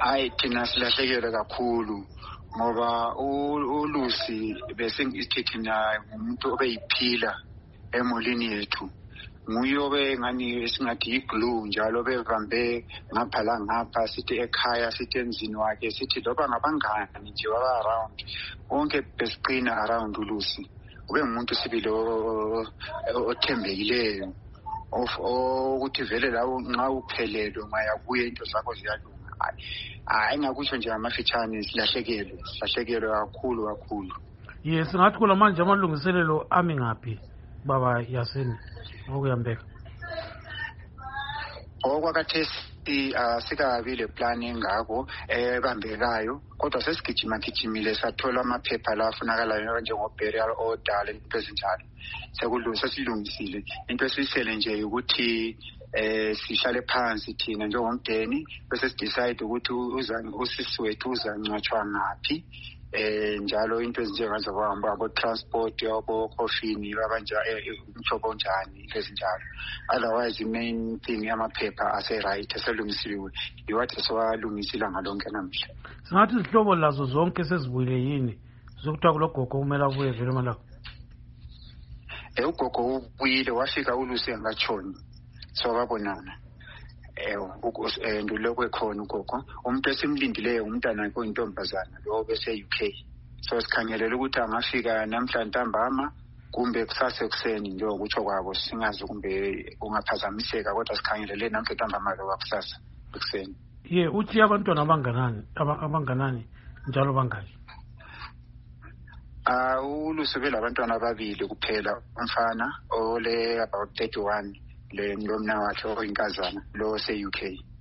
Hayi thina silahlekelwe kakhulu ngoba uLucy bese ngithina umuntu obeyiphila emolini yethu. Nguyobe ngani esingathi iglue njalo bevambe ngaphala ngapha sithi ekhaya sithi emzini wakhe sithi loba ngabangani nje waba around onke besiqina around uLucy. Ube umuntu sibilo othembekileyo ukuthi vele lawo nxa uphelelo mayabuye into zakho ziyalunga. Hayi ngakusho nje amafitshane silahlekelwe kakhulu. Yes, ngathi kula manje amalungiselelo ami ngaphi baba Yasini okuyambeka. Okwakathesi asikabi le plan engako ebambekayo kodwa sesigijimile sathola amaphepha la afunakalayo njengoburial order into ezinjalo. Sesilungisile into esisele nje ukuthi sihlale phansi thina njengomdeni bese sidecide ukuthi usisi wethu uzangcwatshwa ngaphi. Njalo into ezinjengazo abo transport yabo coffee abanje umhlobo njani ezinjalo. Otherwise main thing amaphepha ase right aselungisiwe iwathi sewalungisila ngalonke namhla. Singathi izihlobo lazo zonke sezibuyile yini zokuthiwa kulogogo kumele abuye vele malako. Ugogo ubuyile wafika uLucy angatshoni so babonana. Ndulokwe khona ugogo umuntu esimlindileyo umntana wakhe oyintombazana lo bese UK. So sikhangelela ukuthi angafika namhlanje ntambama kumbe kusasa ekuseni njengokutsho kwabo singazi kumbe ungaphazamiseka kodwa sikhangelele namhlanje ntambama lo kusasa ekuseni. Uthi abantwana abanganani njalo bangaki? uLucy belabantwana ababili kuphela umfana ole about 31 lo mna wakhe oyinkazana lo se UK.